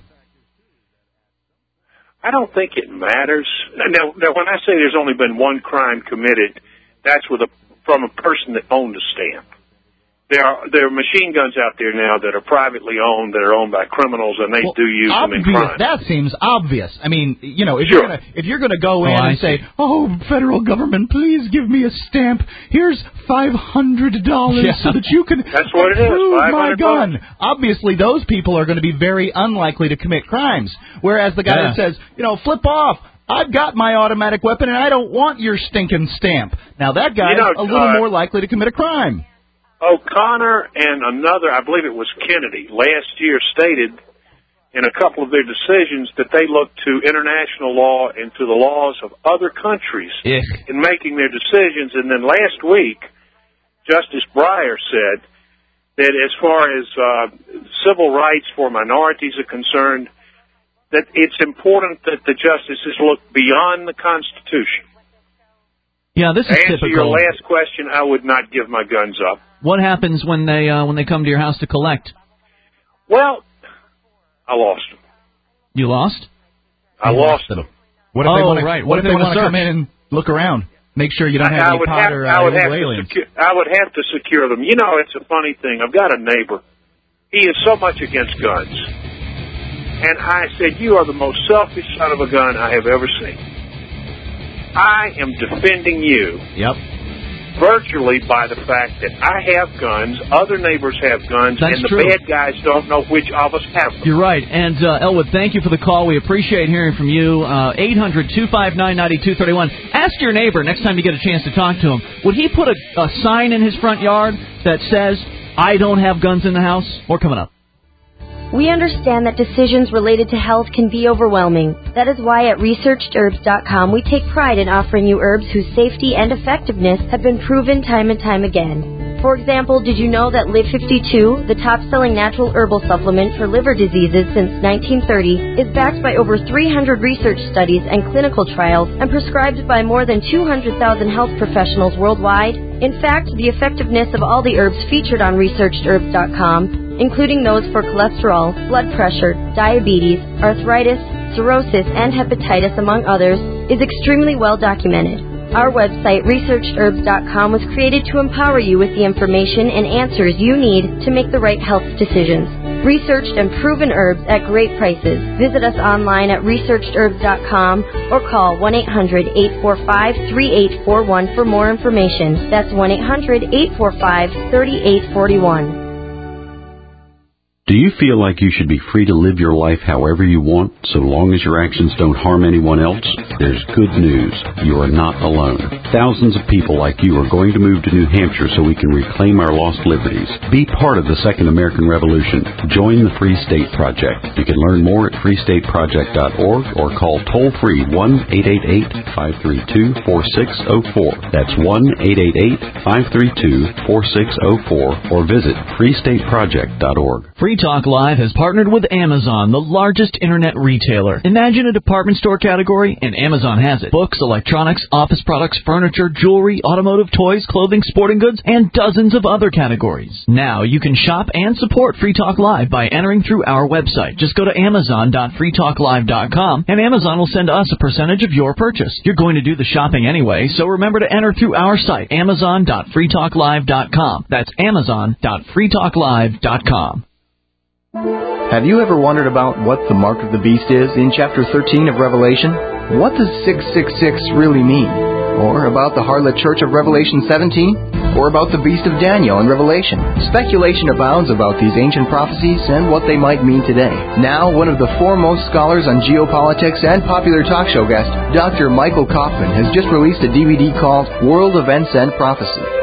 Q: I don't think it matters. Now, now, when I say there's only been one crime committed, that's with a from a person that owned a stamp. There are there are machine guns out there now that are privately owned, that are owned by criminals, and they
B: Well,
Q: do use them in
B: obvious.
Q: crime.
B: That seems obvious. I mean, you know, if
Q: Sure.
B: you're gonna if you're gonna go in
A: Oh, I
B: and say, "Oh, federal government, please give me a stamp. Here's five hundred dollars
A: Yeah.
B: so that you can
Q: That's what it is,
B: approve my
Q: five hundred
B: gun."
Q: bucks.
B: Obviously, those people are going to be very unlikely to commit crimes. Whereas the guy
A: Yeah.
B: that says, "You know, flip off. I've got my automatic weapon, and I don't want your stinking stamp." Now that guy's
Q: You know,
B: a little
Q: uh,
B: more likely to commit a crime.
Q: O'Connor and another, I believe it was Kennedy, last year stated in a couple of their decisions that they looked to international law and to the laws of other countries
A: Ich.
Q: in making their decisions. And then last week, Justice Breyer said that as far as uh, civil rights for minorities are concerned, that it's important that the justices look beyond the Constitution.
A: Yeah, this
Q: To
A: is
Q: answer your
A: typical.
Q: last question, I would not give my guns up.
A: What happens when they uh, when they come to your house to collect?
Q: Well, I lost them.
A: You lost?
Q: I lost them.
B: What if
A: oh,
B: they want
A: right.
B: to? What if they
A: wanna
B: want to come
A: search?
B: in and look around, make sure you don't have
Q: I, I
B: any
Q: would
B: pot
Q: have,
B: or
Q: I
B: uh,
Q: would have
B: illegal
Q: to
B: aliens?
Q: secure, I would have to secure them. You know, it's a funny thing. I've got a neighbor. He is so much against guns. And I said, "You are the most selfish son of a gun I have ever seen. I am defending you."
B: Yep.
Q: Virtually by the fact that I have guns, other neighbors have guns,
A: That's
Q: and the
A: true.
Q: bad guys don't know which of us have them.
A: You're right. And, uh, Elwood, thank you for the call. We appreciate hearing from you. Uh, eight hundred two five nine nine two three one. Ask your neighbor next time you get a chance to talk to him. Would he put a, a sign in his front yard that says, "I don't have guns in the house"? More coming up.
O: We understand that decisions related to health can be overwhelming. That is why at researched herbs dot com we take pride in offering you herbs whose safety and effectiveness have been proven time and time again. For example, did you know that Live fifty-two, the top-selling natural herbal supplement for liver diseases since nineteen thirty, is backed by over three hundred research studies and clinical trials and prescribed by more than two hundred thousand health professionals worldwide? In fact, the effectiveness of all the herbs featured on researched herbs dot com, including those for cholesterol, blood pressure, diabetes, arthritis, cirrhosis, and hepatitis, among others, is extremely well documented. Our website, researched herbs dot com, was created to empower you with the information and answers you need to make the right health decisions. Researched and proven herbs at great prices. Visit us online at researched herbs dot com or call one eight hundred eight four five three eight four one for more information. That's one eight hundred eight four five three eight four one.
D: Do you feel like you should be free to live your life however you want, so long as your actions don't harm anyone else? There's good news. You are not alone. Thousands of people like you are going to move to New Hampshire so we can reclaim our lost liberties. Be part of the Second American Revolution. Join the Free State Project. You can learn more at free state project dot org or call toll-free one eight eight eight five three two four six zero four. That's one eight eight eight five three two four six zero four or visit free state project dot org.
A: Free Talk Live has partnered with Amazon, the largest internet retailer. Imagine a department store category, and Amazon has it. Books, electronics, office products, furniture, jewelry, automotive, toys, clothing, sporting goods, and dozens of other categories. Now you can shop and support Free Talk Live by entering through our website. Just go to amazon dot free talk live dot com, and Amazon will send us a percentage of your purchase. You're going to do the shopping anyway, so remember to enter through our site, amazon dot free talk live dot com. That's amazon dot free talk live dot com.
R: Have you ever wondered about what the mark of the beast is in chapter thirteen of Revelation? What does six six six really mean? Or about the harlot church of Revelation seventeen? Or about the beast of Daniel in Revelation? Speculation abounds about these ancient prophecies and what they might mean today. Now, one of the foremost scholars on geopolitics and popular talk show guest, Doctor Michael Kaufman, has just released a D V D called World Events and Prophecy.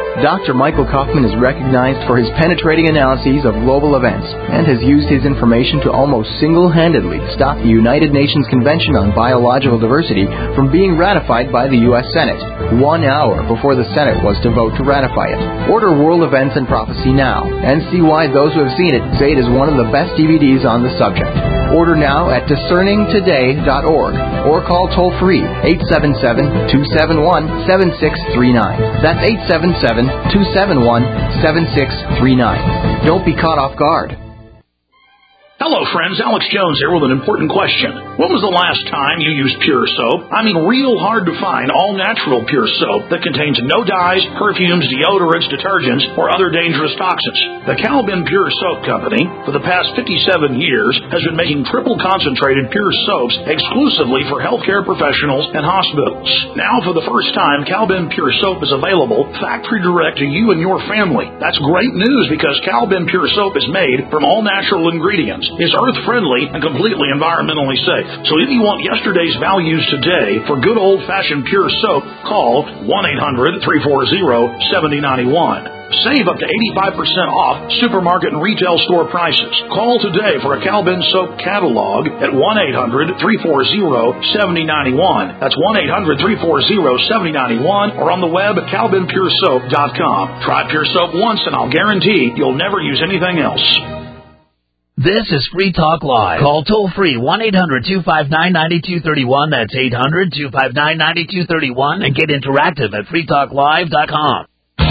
R: Doctor Michael Kaufman is recognized for his penetrating analyses of global events and has used his information to almost single-handedly stop the United Nations Convention on Biological Diversity from being ratified by the U S Senate, one hour before the Senate was to vote to ratify it. Order World Events and Prophecy now and see why those who have seen it say it is one of the best D V Ds on the subject. Order now at discerning today dot org or call toll-free eight seven seven, two seven one, seven six three nine. That's eight seven seven, two seven one, seven six three nine. Don't be caught off guard.
S: Hello, friends. Alex Jones here with an important question. When was the last time you used Pure Soap? I mean, real hard to find all-natural Pure Soap that contains no dyes, perfumes, deodorants, detergents, or other dangerous toxins. The Calvin Pure Soap Company, for the past fifty-seven years, has been making triple-concentrated Pure Soaps exclusively for healthcare professionals and hospitals. Now, for the first time, Calvin Pure Soap is available factory direct to you and your family. That's great news because Calvin Pure Soap is made from all-natural ingredients, is earth-friendly, and completely environmentally safe. So if you want yesterday's values today for good old-fashioned pure soap, call one eight hundred, three four zero, seven zero nine one. Save up to eighty-five percent off supermarket and retail store prices. Call today for a Calvin Soap catalog at one eight hundred, three four zero, seven zero nine one. That's one eight hundred, three four zero, seven zero nine one, or on the web at calvin pure soap dot com. Try Pure Soap once and I'll guarantee you'll never use anything else.
H: This is Free Talk Live. Call toll-free one eight hundred, two five nine, nine two three one. That's eight hundred, two five nine, nine two three one. And get interactive at free talk live dot com.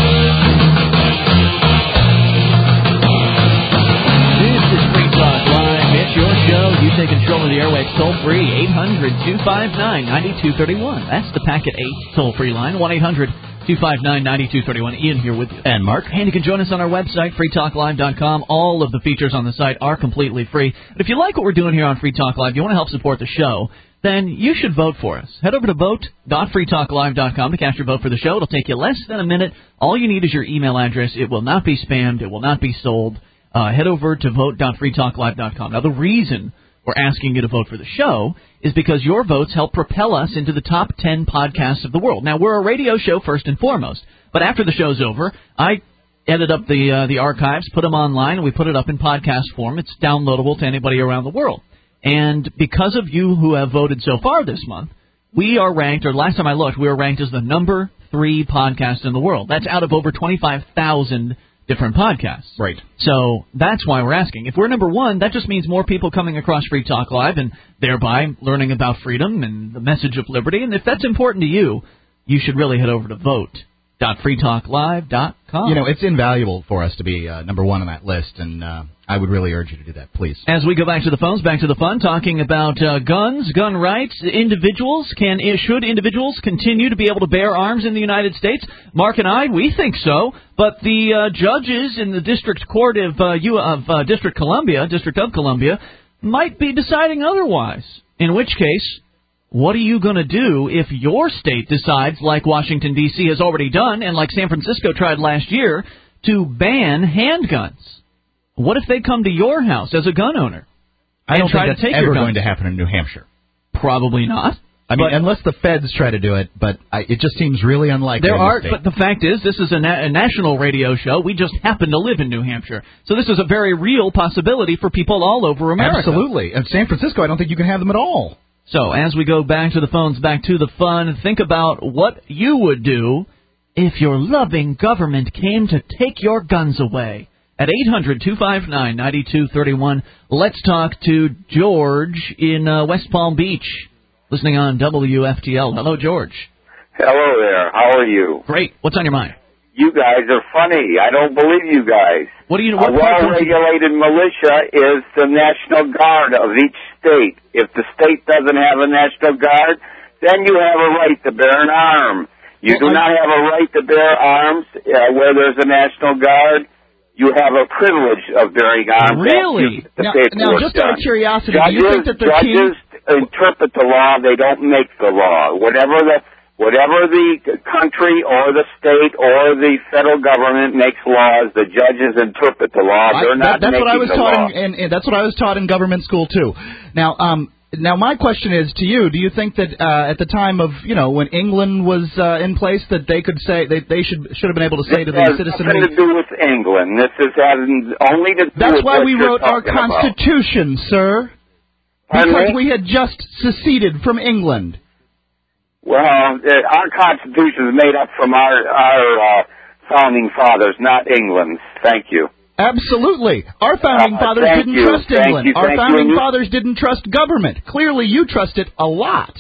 A: This is Free Talk Live. It's your show. You take control of the airwaves toll-free. eight hundred, two five nine, nine two three one. That's the Packet eight toll-free line. one eight hundred, two five nine, nine two three one. Ian here with you. And Mark. And you can join us on our website, free talk live dot com. All of the features on the site are completely free. But if you like what we're doing here on Free Talk Live, you want to help support the show, then you should vote for us. Head over to vote dot free talk live dot com to cast your vote for the show. It'll take you less than a minute. All you need is your email address. It will not be spammed. It will not be sold. Uh, head over to vote dot free talk live dot com. Now, the reason we're asking you to vote for the show is because your votes help propel us into the top ten podcasts of the world. Now, we're a radio show first and foremost, but after the show's over, I edit up the uh, the archives, put them online, and we put it up in podcast form. It's downloadable to anybody around the world. And because of you who have voted so far this month, we are ranked, or last time I looked, we were ranked as the number three podcast in the world. That's out of over twenty-five thousand different podcasts.
B: Right.
A: So that's why we're asking. If we're number one, that just means more people coming across Free Talk Live and thereby learning about freedom and the message of liberty. And if that's important to you, you should really head over to vote dot free talk live dot com.
B: You know, it's invaluable for us to be uh, number one on that list, and uh, I would really urge you to do that, please.
A: As we go back to the phones, back to the fun, talking about uh, guns, gun rights, individuals, can should individuals continue to be able to bear arms in the United States? Mark and I, we think so, but the uh, judges in the District Court of, uh, U- of uh, District Columbia, District of Columbia, might be deciding otherwise, in which case, what are you going to do if your state decides, like Washington, D C has already done, and like San Francisco tried last year, to ban handguns? What if they come to your house as a gun owner?
B: I don't
A: try
B: think that's
A: to take
B: ever
A: your guns?
B: going to happen in New Hampshire.
A: Probably not.
B: I mean,
A: but
B: unless the feds try to do it, but I, it just seems really unlikely.
A: There
B: in
A: are,
B: the state.
A: but the fact is, this is a, na- a national radio show. We just happen to live in New Hampshire, so this is a very real possibility for people all over America.
B: Absolutely. And San Francisco, I don't think you can have them at all.
A: So, as we go back to the phones, back to the fun, think about what you would do if your loving government came to take your guns away. At eight hundred, two five nine, nine two three one, let's talk to George in uh, West Palm Beach, listening on W F T L. Hello, George.
T: Hello there. How are you?
A: Great. What's on your mind?
T: You guys are funny. I don't believe you guys.
A: What do you know?
T: A well-regulated militia is the National Guard of each state. If the state doesn't have a National Guard, then you have a right to bear an arm. You
B: well,
T: do not have a right to bear arms uh, where there's a National Guard. You have a privilege of bearing arms.
A: Really?
T: The
B: now,
T: paperwork
B: now, just
T: done.
B: out of curiosity,
T: judges,
B: do you think that the
T: judges
B: king...
T: interpret the law. They don't make the law. Whatever the Whatever the country or the state or the federal government makes laws, the judges interpret the law. They're
B: I,
T: not
B: that, that's
T: making
B: what I was
T: the
B: taught
T: law.
B: in, and, and that's what I was taught in government school too. Now, um, Now, my question is to you: do you think that uh, at the time of, you know, when England was uh, in place, that they could say they they should should have been able to say
T: this
B: to the
T: has
B: citizenry?
T: nothing to do with England. This is having only to do
B: That's
T: with
B: why
T: what
B: we
T: you're
B: wrote our
T: talking about.
B: Constitution, sir.
T: Pardon
B: Because
T: me?
B: we had just seceded from England.
T: Well, uh, our Constitution is made up from our our uh, founding fathers, not England's. Thank you.
B: Absolutely. Our founding
T: Uh,
B: fathers
T: thank
B: didn't
T: you,
B: trust
T: thank
B: England.
T: you,
B: Our
T: thank
B: founding
T: you.
B: fathers didn't trust government. Clearly, you trust it a lot.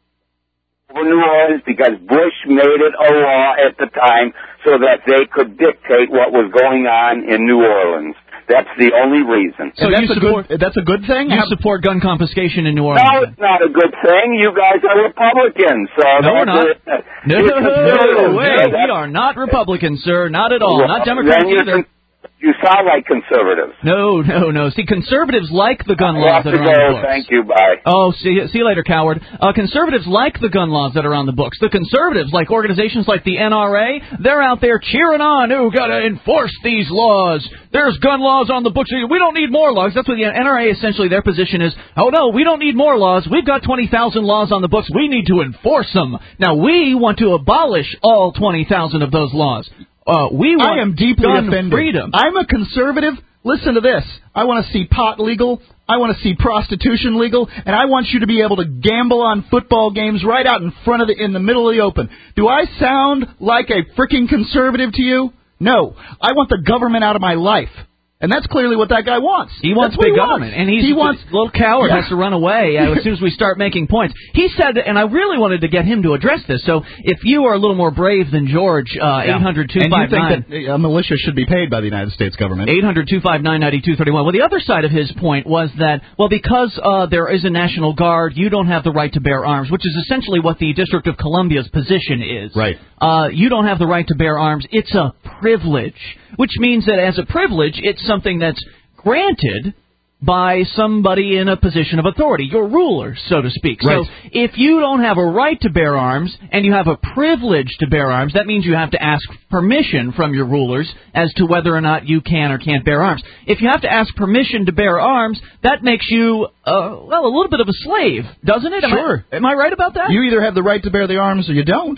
T: For New Orleans, because Bush made it a law at the time so that they could dictate what was going on in New Orleans. That's the only reason.
B: So that's a good. That's a good thing.
A: You support gun confiscation in New Orleans?
T: No, it's not a good thing. You guys are Republicans. So
A: No, we're not.
T: that's-
A: No,
T: it's a-
A: no way. We are not Republicans, sir. Not at all. Not Democrats
T: Then you're
A: either.
T: con- You sound like conservatives.
A: No, no, no. See, conservatives like the gun
T: I
A: laws
T: have
A: that
T: to
A: are on
T: go.
A: the books.
T: Thank you. Bye.
A: Oh, see, see you later, coward. Uh, conservatives like the gun laws that are on the books. The conservatives, like organizations like the N R A, they're out there cheering on. Oh, gotta enforce these laws. There's gun laws on the books. We don't need more laws. That's what the N R A, essentially, their position is. Oh, no, we don't need more laws. We've got twenty thousand laws on the books. We need to enforce them. Now, we want to abolish all twenty thousand of those laws. Uh, we want
B: I am deeply
A: gun
B: offended.
A: freedom.
B: I'm a conservative. Listen to this. I want to see pot legal. I want to see prostitution legal, and I want you to be able to gamble on football games right out in front of the in the middle of the open. Do I sound like a freaking conservative to you? No. I want the government out of my life. And that's clearly what that guy wants.
A: He wants
B: That's what
A: big
B: he
A: government,
B: wants.
A: and he's
B: he wants
A: a little coward
B: Yeah.
A: has to run away uh, as soon as we start making points. He said, and I really wanted to get him to address this. So if you are a little more brave than George, uh, eight hundred two five nine.
B: And you think that a militia should be paid by the United States government?
A: eight hundred two five nine nine two three one. Well, the other side of his point was that, well, because uh, there is a National Guard, you don't have the right to bear arms, which is essentially what the District of Columbia's position is.
B: Right.
A: Uh, you don't have the right to bear arms. It's a privilege, which means that as a privilege, it's something that's granted by somebody in a position of authority, your ruler, so to speak.
B: Right.
A: So if you don't have a right to bear arms and you have a privilege to bear arms, that means you have to ask permission from your rulers as to whether or not you can or can't bear arms. If you have to ask permission to bear arms, that makes you, uh, well, a little bit of a slave, doesn't it? Am
B: Sure.
A: I, am I right about that?
B: You either have the right to bear the arms or you don't.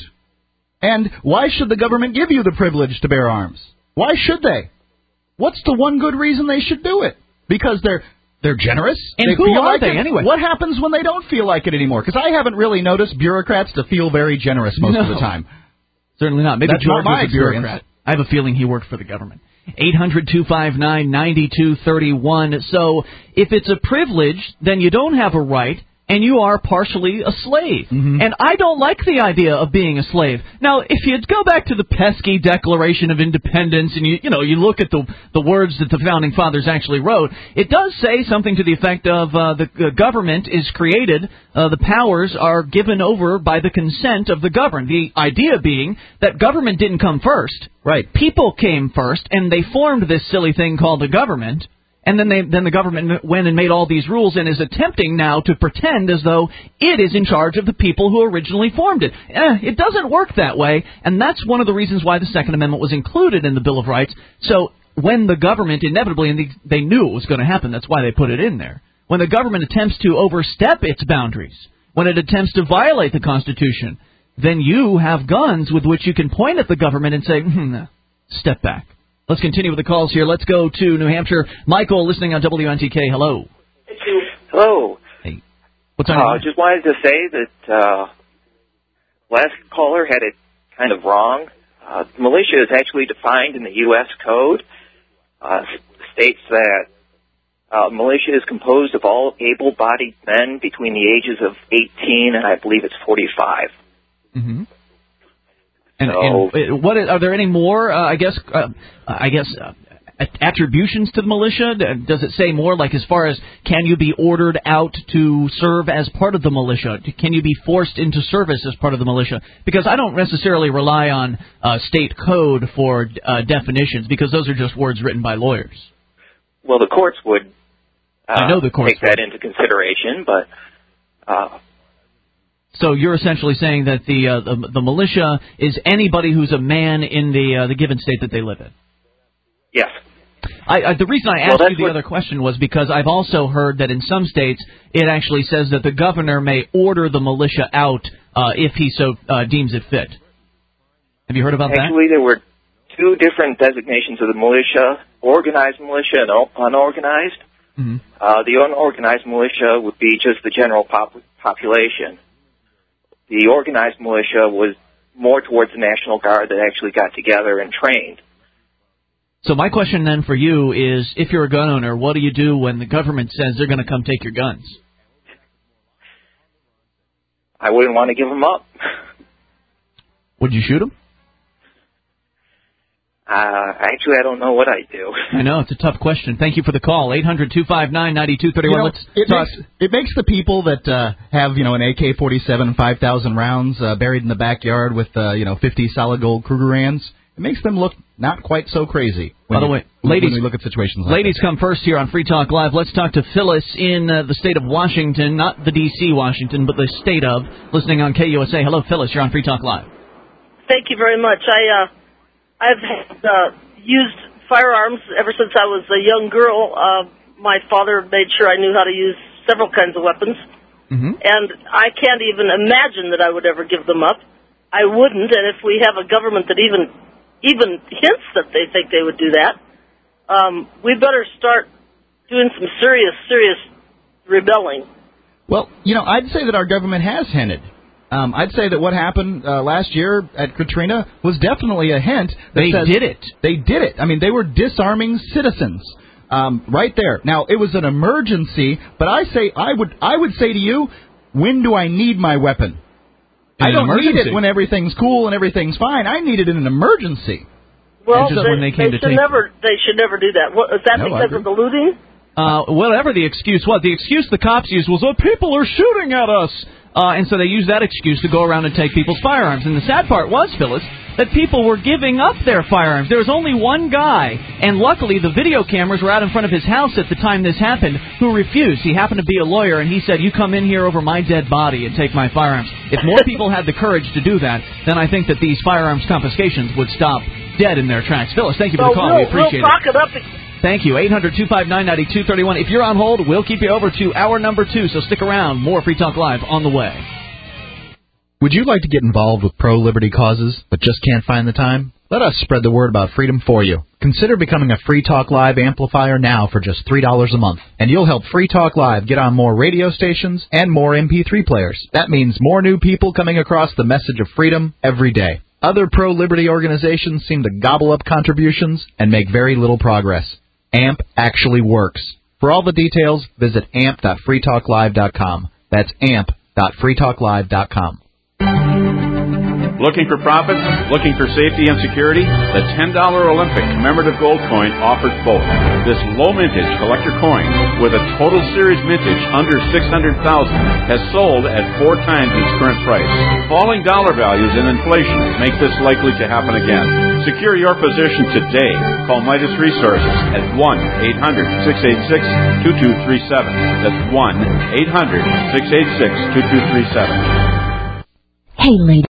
B: And why should the government give you the privilege to bear arms? Why should they? What's the one good reason they should do it? Because they're they're generous?
A: And
B: they
A: who
B: feel
A: are
B: like
A: they,
B: it?
A: anyway?
B: What happens when they don't feel like it anymore? Because I haven't really noticed bureaucrats to feel very generous most of
A: No.
B: the time.
A: Certainly not. Maybe
B: That's
A: George
B: not my
A: was a
B: experience.
A: bureaucrat. I have a feeling he worked for the government. eight hundred two five nine nine two three one. So if it's a privilege, then you don't have a right, and you are partially a slave.
B: Mm-hmm.
A: And I don't like the idea of being a slave. Now, if you go back to the pesky Declaration of Independence and you you know you look at the the words that the founding fathers actually wrote, it does say something to the effect of uh, the uh, government is created, uh, the powers are given over by the consent of the governed. The idea being that government didn't come first.
B: Right.
A: People came first, and they formed this silly thing called the government. And then they, then the government went and made all these rules and is attempting now to pretend as though it is in charge of the people who originally formed it. Eh, it doesn't work that way, and that's one of the reasons why the Second Amendment was included in the Bill of Rights. So when the government inevitably, and they knew it was going to happen, that's why they put it in there. When the government attempts to overstep its boundaries, when it attempts to violate the Constitution, then you have guns with which you can point at the government and say, hmm, step back. Let's continue with the calls here. Let's go to New Hampshire. Michael, listening on W N T K. Hello.
U: Hello.
A: Hey. What's on
U: I
A: your
U: uh,
A: mind?
U: just wanted to say that uh, last caller had it kind of wrong. Uh, militia is actually defined in the U S Code. Uh, states that uh, militia is composed of all able-bodied men between the ages of eighteen and I believe it's forty-five.
A: Mm-hmm. And,
U: So-
A: and uh, what is, are there any more? Uh, I guess. Uh, I guess. Uh, attributions to the militia? Does it say more, like as far as can you be ordered out to serve as part of the militia? Can you be forced into service as part of the militia? Because I don't necessarily rely on uh, state code for uh, definitions, because those are just words written by lawyers.
U: Well, the courts would uh,
A: I know the courts
U: take that into consideration, but uh,
A: So you're essentially saying that the, uh, the the militia is anybody who's a man in the uh, the given state that they live in.
U: yes.
A: I, I, the reason I asked well, you the what... other question was because I've also heard that in some states it actually says that the governor may order the militia out uh, if he so uh, deems it fit. Have you heard about
U: actually,
A: that?
U: Actually, there were two different designations of the militia, organized militia and unorganized.
A: Mm-hmm.
U: Uh, the unorganized militia would be just the general pop- population. The organized militia was more towards the National Guard that actually got together and trained.
A: So my question then for you is, if you're a gun owner, what do you do when the government says they're going to come take your guns?
U: I wouldn't want to give them up.
A: Would you shoot them?
U: Uh, actually, I don't know what I'd do.
A: I know, it's a tough question. Thank you for the call. eight hundred two five nine nine two three one.
B: You know,
A: Let's
B: it,
A: talk.
B: makes, it makes the people that uh, have, you know, an A K forty-seven, five thousand rounds uh, buried in the backyard with, uh, you know, fifty solid gold Krugerrands, it makes them look not quite so crazy.
A: By the
B: you,
A: way,
B: when
A: ladies,
B: we look at situations like
A: ladies
B: that.
A: come first here on Free Talk Live. Let's talk to Phyllis in uh, the state of Washington, not the D C Washington, but the state of, listening on K U S A. Hello, Phyllis. You're on Free Talk Live.
C: Thank you very much. I, uh, I've had, uh, used firearms ever since I was a young girl. Uh, my father made sure I knew how to use several kinds of weapons.
A: Mm-hmm.
C: And I can't even imagine that I would ever give them up. I wouldn't, and if we have a government that even even hints that they think they would do that, um, we better start doing some serious, serious rebelling.
B: Well, you know, I'd say that our government has hinted. Um, I'd say that what happened uh, last year at Katrina was definitely a hint. That
A: they
B: says
A: did it.
B: They did it. I mean, they were disarming citizens um, right there. Now, it was an emergency, but I say I would I would say to you, when do I need my weapon?
A: In
B: I don't
A: emergency.
B: need it when everything's cool and everything's fine. I need it in an emergency.
C: Well,
A: just
C: they,
A: when they came
C: they
A: to
C: should
A: take
C: never. They should never do that. What, is that
B: No,
C: because of the looting?
A: Uh, whatever the excuse was, the excuse the cops used was, oh, people are shooting at us. Uh, and so they used that excuse to go around and take people's firearms. And the sad part was, Phyllis, that people were giving up their firearms. There was only one guy, and luckily the video cameras were out in front of his house at the time this happened, who refused. He happened to be a lawyer, and he said, you come in here over my dead body and take my firearms. If more people had the courage to do that, then I think that these firearms confiscations would stop dead in their tracks. Phyllis, thank you for
C: so Oh,
A: the call.
C: We'll,
A: we appreciate
C: we'll talk
A: it.
C: it up.
A: Thank you. eight hundred two five nine nine two three one. If you're on hold, we'll keep you over to hour number two, so stick around. More Free Talk Live on the way.
B: Would you like to get involved with pro-liberty causes but just can't find the time? Let us spread the word about freedom for you. Consider becoming a Free Talk Live amplifier now for just three dollars a month. And you'll help Free Talk Live get on more radio stations and more M P three players. That means more new people coming across the message of freedom every day. Other pro-liberty organizations seem to gobble up contributions and make very little progress. A M P actually works. For all the details, visit amp dot free talk live dot com. That's amp dot free talk live dot com.
V: Looking for profits? Looking for safety and security? The ten dollar Olympic commemorative gold coin offers both. This low mintage collector coin with a total series mintage under six hundred thousand has sold at four times its current price. Falling dollar values and inflation make this likely to happen again. Secure your position today. Call Midas Resources at one eight hundred six eight six two two three seven. That's one eight hundred six eight six two two three seven.
N: Hey, lady.